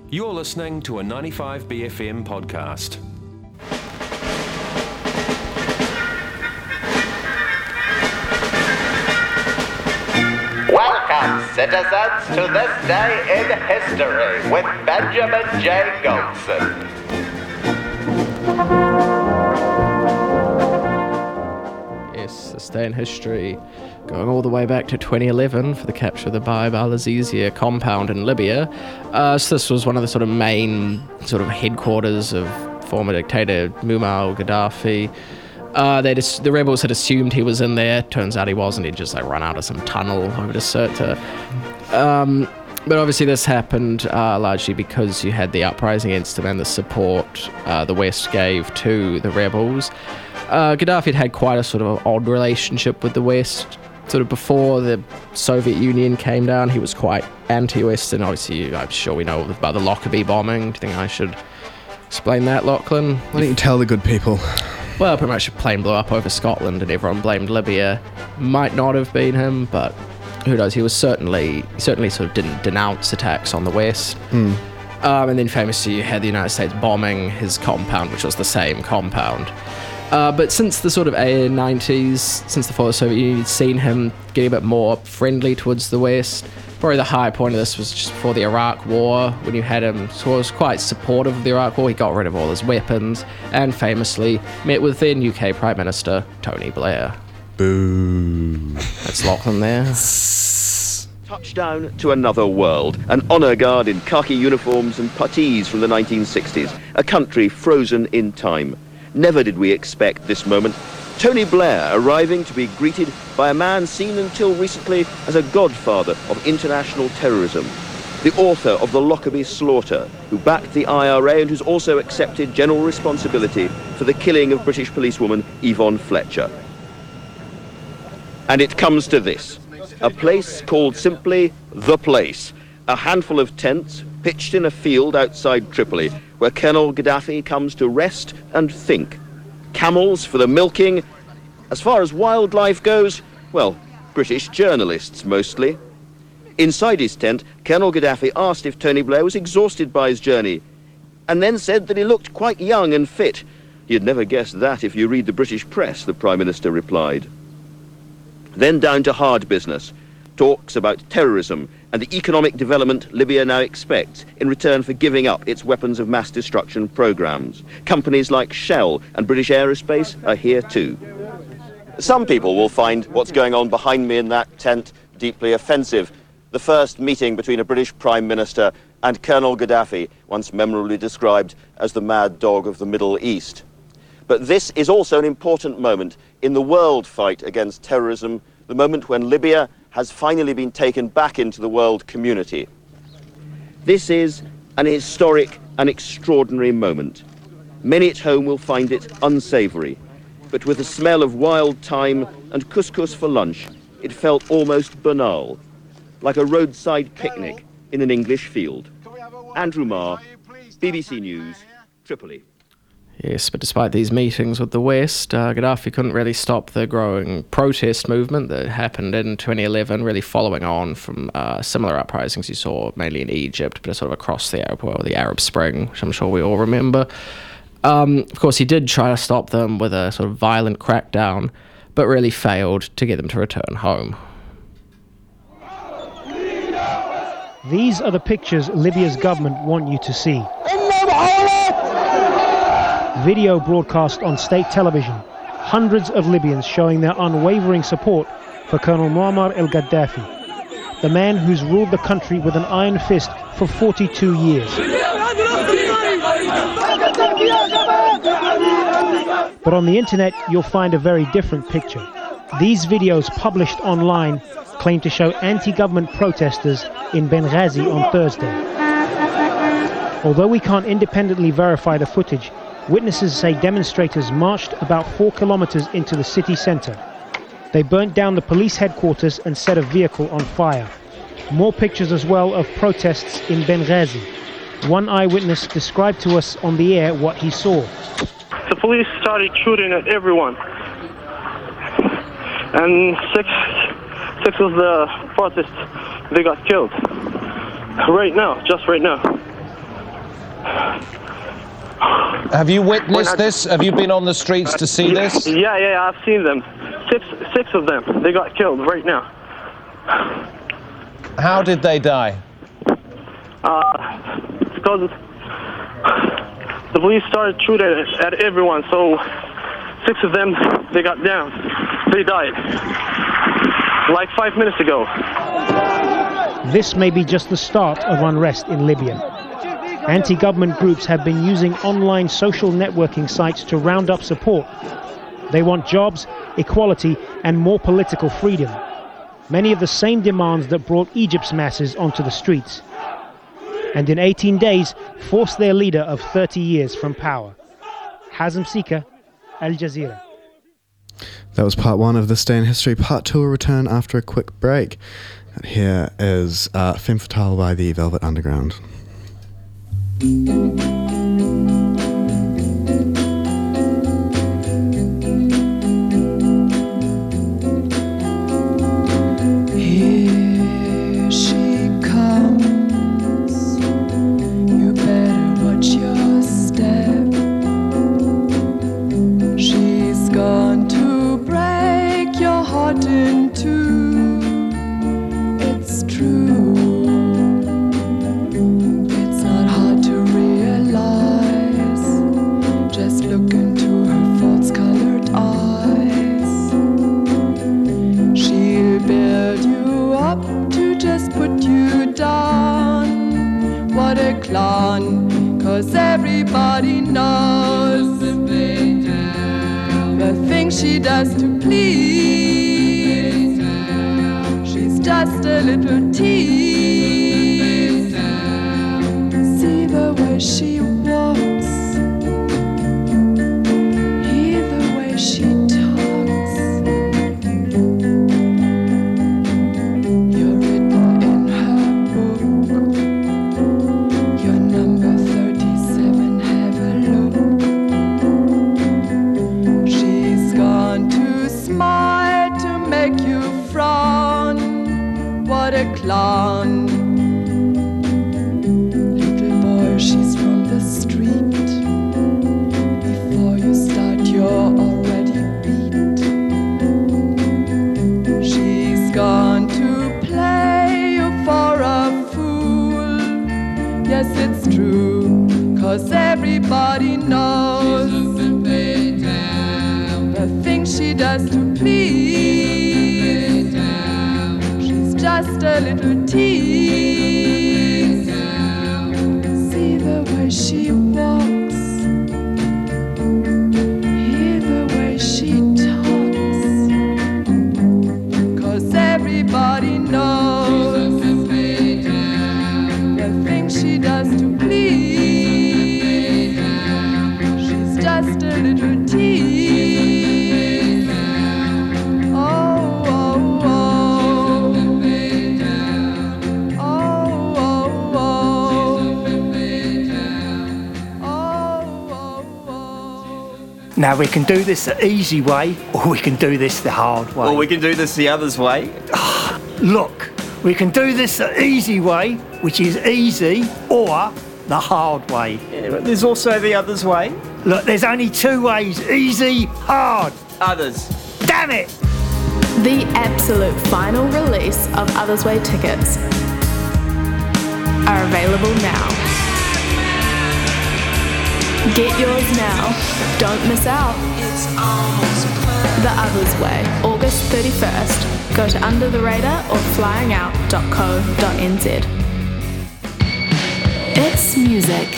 You're listening to a 95BFM podcast. Welcome, citizens, to this day in history with Benjamin J. Goldson. Yes, this day in history, going all the way back to 2011 for the capture of the Baib al-Azizia compound in Libya. So this was one of the sort of main sort of headquarters of former dictator Muammar al-Gaddafi. The rebels had assumed he was in there. Turns out he wasn't. He'd just run out of some tunnel over to Sirte. But obviously this happened largely because you had the uprising against him and the support the West gave to the rebels. Gaddafi had quite a sort of odd relationship with the West. Sort of before the Soviet Union came down, he was quite anti-Western. Obviously, I'm sure we know about the Lockerbie bombing. Do you think I should explain that, Lachlan? Why don't you tell the good people? Well, pretty much a plane blew up over Scotland and everyone blamed Libya. Might not have been him, but who knows? He certainly sort of didn't denounce attacks on the West. And then famously you had the United States bombing his compound, which was the same compound. But since the sort of 90s, since the fall of the Soviet Union, you'd seen him getting a bit more friendly towards the West. Probably the high point of this was just before the Iraq War, when you had him, so he was quite supportive of the Iraq War. He got rid of all his weapons and famously met with then UK Prime Minister Tony Blair. Boo. That's Lachlan there. Touchdown to another world, an honour guard in khaki uniforms and puttees from the 1960s, a country frozen in time. Never did we expect this moment. Tony Blair arriving to be greeted by a man seen until recently as a godfather of international terrorism, the author of the Lockerbie slaughter, who backed the IRA and who's also accepted general responsibility for the killing of British policewoman Yvonne Fletcher. And it comes to this, a place called simply The Place, a handful of tents pitched in a field outside Tripoli, where Colonel Gaddafi comes to rest and think. Camels for the milking. As far as wildlife goes, well, British journalists mostly. Inside his tent, Colonel Gaddafi asked if Tony Blair was exhausted by his journey, and then said that he looked quite young and fit. You'd never guess that if you read the British press, the Prime Minister replied. Then down to hard business. Talks about terrorism and the economic development Libya now expects in return for giving up its weapons of mass destruction programs. Companies like Shell and British Aerospace are here too. Some people will find what's going on behind me in that tent deeply offensive. The first meeting between a British Prime Minister and Colonel Gaddafi, once memorably described as the mad dog of the Middle East. But this is also an important moment in the world fight against terrorism, the moment when Libya has finally been taken back into the world community. This is an historic and extraordinary moment. Many at home will find it unsavoury, but with the smell of wild thyme and couscous for lunch, it felt almost banal, like a roadside picnic in an English field. Andrew Marr, BBC News, Tripoli. Yes, but despite these meetings with the West, Gaddafi couldn't really stop the growing protest movement that happened in 2011, really following on from similar uprisings you saw mainly in Egypt, but sort of across the Arab Spring, which I'm sure we all remember. Of course, he did try to stop them with a sort of violent crackdown, but really failed to get them to return home. These are the pictures Libya's government want you to see. Video broadcast on state television, hundreds of Libyans showing their unwavering support for Colonel Muammar al-Gaddafi, the man who's ruled the country with an iron fist for 42 years. But on the internet, you'll find a very different picture. These videos published online claim to show anti-government protesters in Benghazi on Thursday. Although we can't independently verify the footage, witnesses say demonstrators marched about 4 kilometers into the city center. They burnt down the police headquarters and set a vehicle on fire. More pictures as well of protests in Benghazi. One eyewitness described to us on the air what he saw. The police started shooting at everyone. And six of the protests, they got killed. Right now, just right now. Have you witnessed this? Have you been on the streets to see this? Yeah, I've seen them. Six of them. They got killed right now. How did they die? Because the police started shooting at everyone, so 6 of them, they got down. They died. Like 5 minutes ago. This may be just the start of unrest in Libya. Anti-government groups have been using online social networking sites to round up support. They want jobs, equality, and more political freedom. Many of the same demands that brought Egypt's masses onto the streets. And in 18 days, forced their leader of 30 years from power. Hazem Sika, Al Jazeera. That was part 1 of This Day in History. Part 2 will return after a quick break. And here is Femme Fatale by the Velvet Underground. Here she comes. You better watch your step. She's gone to break your heart in two. It's true. It's not hard to realize. Just look into her false-colored eyes. She'll build you up to just put you down. What a clown, 'cause everybody knows the things she does to please. She's just a little tease. See the way she walks, hear the way she talks. You're written in her book. You're number 37, have a look. She's gone to smile to make you frown. What a clown. Little boy, she's from the street. Before you start, you're already beat. She's gone to play you for a fool. Yes, it's true, 'cause everybody knows the things she does to please. She's just a little tease. See the way she walks, hear the way she talks. 'Cause everybody knows the things she does to please. She's just a little tease. Oh, oh, oh. Oh, oh, oh. Now we can do this the easy way, or we can do this the hard way. Or we can do this the other's way. Look, we can do this the easy way, which is easy, or the hard way. Yeah, but there's also the other's way. Look, there's only 2 ways, easy, hard. Others. Damn it! The absolute final release of Others Way tickets are available now. Get yours now. Don't miss out. The Others Way, August 31st. Go to undertheradar or flyingout.co.nz. It's music.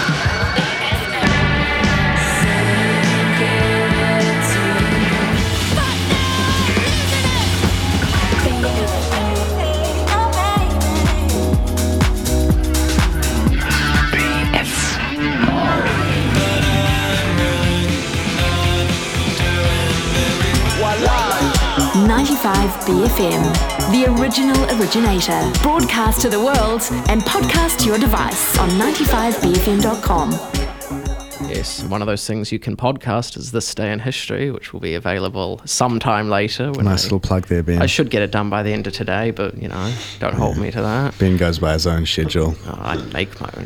Voila! 95 BFM, the original originator. Broadcast to the world and podcast to your device on 95bfm.com. Yes, one of those things you can podcast is This Day in History, which will be available sometime later. Nice little plug there, Ben. I should get it done by the end of today, but, don't hold me to that. Ben goes by his own schedule. I make my own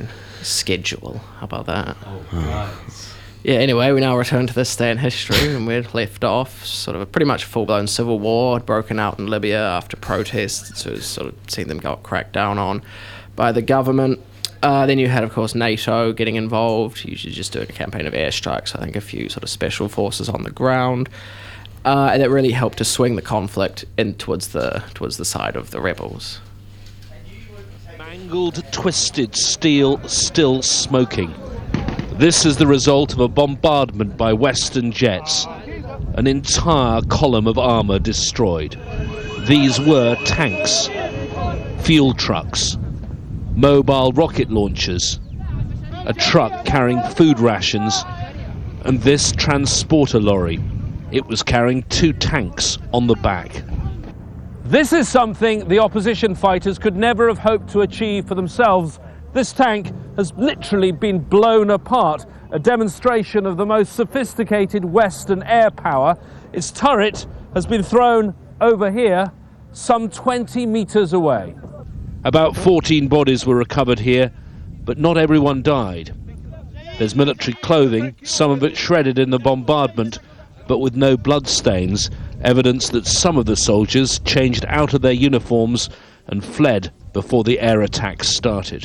schedule. How about that? Oh, right. Yeah, anyway, we now return to this day in history, and we're left off. Sort of a pretty much full-blown civil war had broken out in Libya after protests, so sort of seen them got cracked down on by the government. Then you had, of course, NATO getting involved, usually just doing a campaign of airstrikes, I think a few sort of special forces on the ground. And that really helped to swing the conflict in towards the side of the rebels. Mangled, twisted steel still smoking. This is the result of a bombardment by Western jets. An entire column of armour destroyed. These were tanks, fuel trucks, mobile rocket launchers, a truck carrying food rations, and this transporter lorry. It was carrying 2 tanks on the back. This is something the opposition fighters could never have hoped to achieve for themselves. This tank has literally been blown apart, a demonstration of the most sophisticated Western air power. Its turret has been thrown over here, some 20 meters away. About 14 bodies were recovered here, but not everyone died. There's military clothing, some of it shredded in the bombardment, but with no bloodstains, evidence that some of the soldiers changed out of their uniforms and fled before the air attacks started.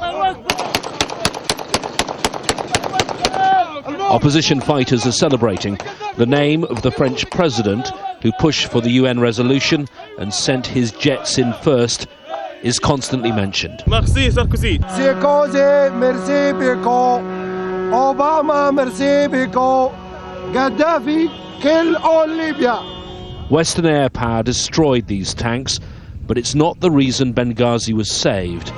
Opposition fighters are celebrating. The name of the French president, who pushed for the UN resolution and sent his jets in first, is constantly mentioned. Merci Sarkozy. Sarkozy, merci beaucoup. Obama, merci beaucoup. Gaddafi, kill all Libya. Western air power destroyed these tanks, but it's not the reason Benghazi was saved.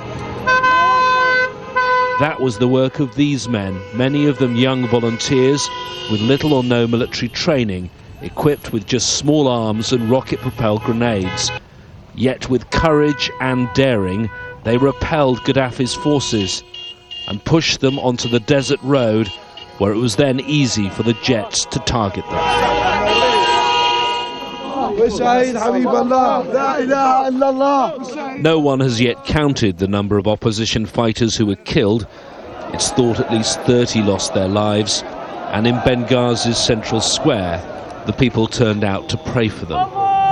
That was the work of these men, many of them young volunteers with little or no military training, equipped with just small arms and rocket-propelled grenades. Yet with courage and daring, they repelled Gaddafi's forces and pushed them onto the desert road, where it was then easy for the jets to target them. No one has yet counted the number of opposition fighters who were killed. It's thought at least 30 lost their lives, and in Benghazi's central square, the people turned out to pray for them.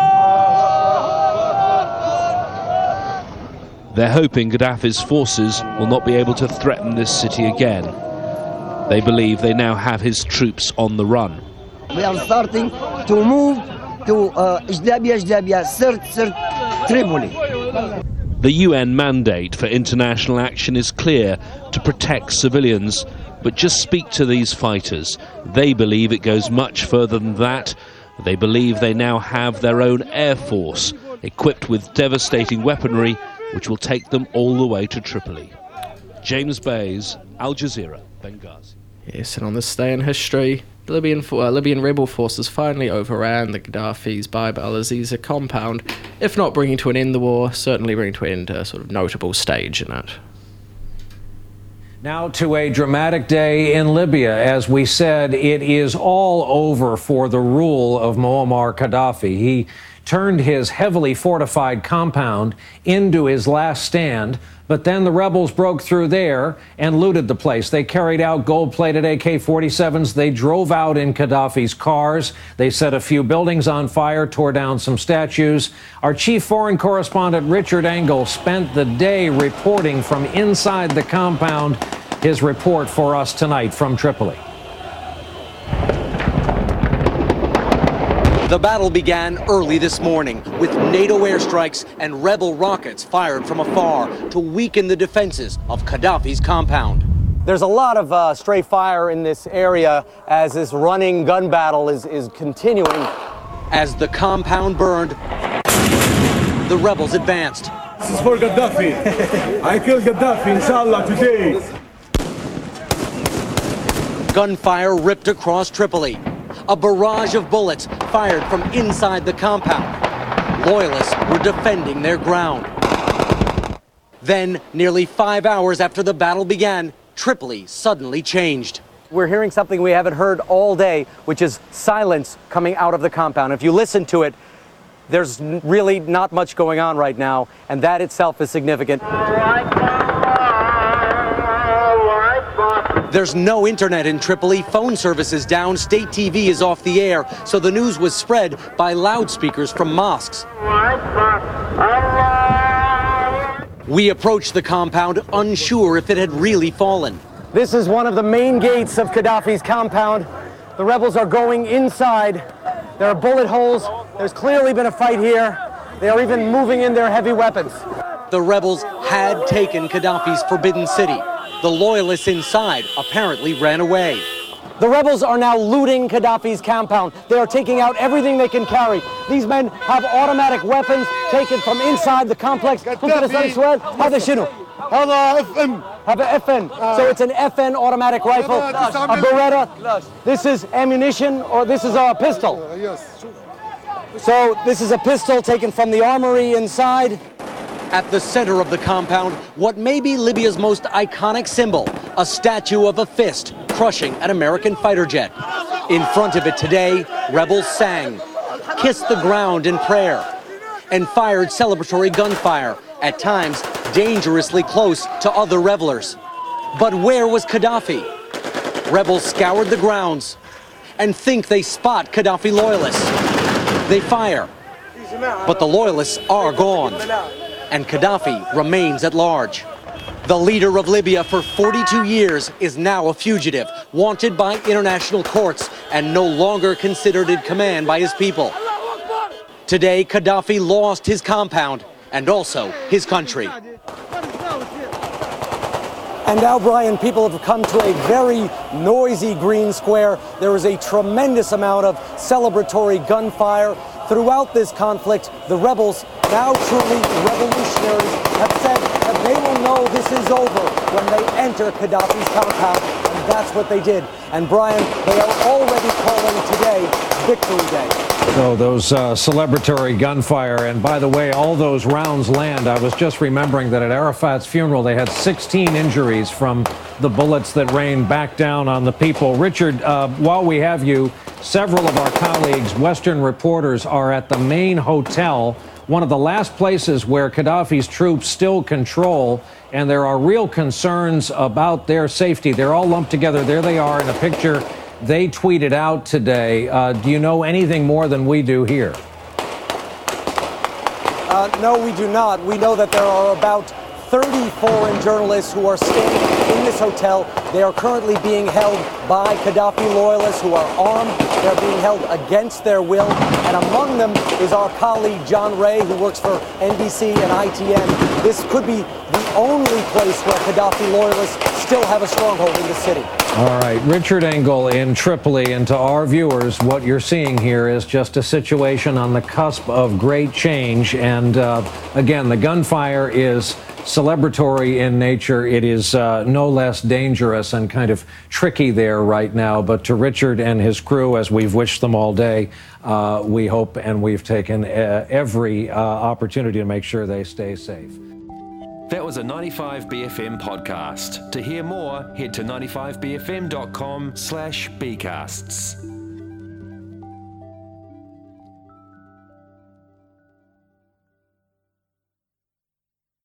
They're hoping Gaddafi's forces will not be able to threaten this city again. They believe they now have his troops on the run. We are starting to move to Jdabia, Sirte, Tripoli. The UN mandate for international action is clear: to protect civilians. But just speak to these fighters. They believe it goes much further than that. They believe they now have their own air force, equipped with devastating weaponry, which will take them all the way to Tripoli. James Bays, Al Jazeera, Benghazi. Yes, and on this day in history, the Libyan rebel forces finally overran the Gaddafi's Baib al-Aziza compound, if not bringing to an end the war, certainly bringing to an end a sort of notable stage in it. Now to a dramatic day in Libya. As we said, it is all over for the rule of Muammar Gaddafi. He turned his heavily fortified compound into his last stand, but then the rebels broke through there and looted the place. They carried out gold-plated AK-47s. They drove out in Gaddafi's cars. They set a few buildings on fire, tore down some statues. Our chief foreign correspondent, Richard Engel, spent the day reporting from inside the compound. His report for us tonight from Tripoli. The battle began early this morning with NATO airstrikes and rebel rockets fired from afar to weaken the defenses of Gaddafi's compound. There's a lot of stray fire in this area as this running gun battle is continuing. As the compound burned, the rebels advanced. This is for Gaddafi. I killed Gaddafi, inshallah, today. Gunfire ripped across Tripoli. A barrage of bullets fired from inside the compound. Loyalists were defending their ground. Then, nearly 5 hours after the battle began, Tripoli suddenly changed. We're hearing something we haven't heard all day, which is silence coming out of the compound. If you listen to it, there's really not much going on right now, and that itself is significant. There's no internet in Tripoli, phone service is down, state TV is off the air, so the news was spread by loudspeakers from mosques. We approached the compound, unsure if it had really fallen. This is one of the main gates of Gaddafi's compound. The rebels are going inside. There are bullet holes. There's clearly been a fight here. They are even moving in their heavy weapons. The rebels had taken Gaddafi's forbidden city. The loyalists inside apparently ran away. The rebels are now looting Gaddafi's compound. They are taking out everything they can carry. These men have automatic weapons taken from inside the complex. Have a FN. So it's an FN automatic rifle, a Beretta. This is ammunition, or this is a pistol. So this is a pistol taken from the armory inside. At the center of the compound, what may be Libya's most iconic symbol, a statue of a fist crushing an American fighter jet. In front of it today, rebels sang, kissed the ground in prayer, and fired celebratory gunfire, at times dangerously close to other revelers. But where was Gaddafi? Rebels scoured the grounds and think they spot Gaddafi loyalists. They fire, but the loyalists are gone, and Gaddafi remains at large. The leader of Libya for 42 years is now a fugitive, wanted by international courts, and no longer considered in command by his people. Today, Gaddafi lost his compound and also his country. And now, Brian, people have come to a very noisy green square. There is a tremendous amount of celebratory gunfire. Throughout this conflict, the rebels, now truly revolutionaries, have said that they will know this is over when they enter Gaddafi's compound, and that's what they did. And Brian, they are already calling today Victory Day. So those celebratory gunfire, and by the way, all those rounds land. I was just remembering that at Arafat's funeral, they had 16 injuries from the bullets that rained back down on the people. Richard, while we have you, several of our colleagues, Western reporters, are at the main hotel, one of the last places where Gaddafi's troops still control, and there are real concerns about their safety. They're all lumped together. There they are in a picture they tweeted out today. Do you know anything more than we do here? No, we do not. We know that there are about 30 foreign journalists who are staying in this hotel. They are currently being held by Gaddafi loyalists who are armed. They're being held against their will. And among them is our colleague John Ray, who works for NBC and ITN. This could be the only place where Gaddafi loyalists still have a stronghold in the city. All right, Richard Engel in Tripoli, and to our viewers, what you're seeing here is just a situation on the cusp of great change. And again, the gunfire is celebratory in nature. It is no less dangerous and kind of tricky there right now. But to Richard and his crew, as we've wished them all day, we hope and we've taken every opportunity to make sure they stay safe. That was a 95BFM podcast. To hear more, head to 95BFM.com/bcasts.